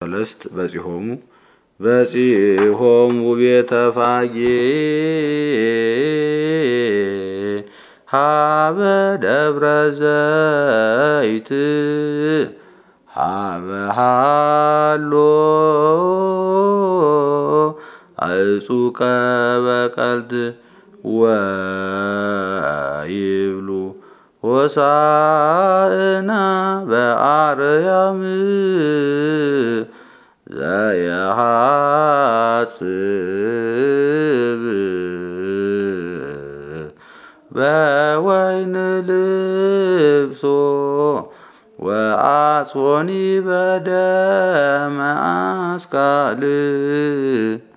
ወሰለስት በጺሖሙ በጺሖሙ ቤተ ፋጌ ሀበ ደብረ ዘይት ሀበ ሃሎ አዕጹቀ በቀልት ወይብሉ ሆሳዕና በአርያም ዘየሐጽብ በወይን ልብሶ ወአጽፎኒ በደመ አስካል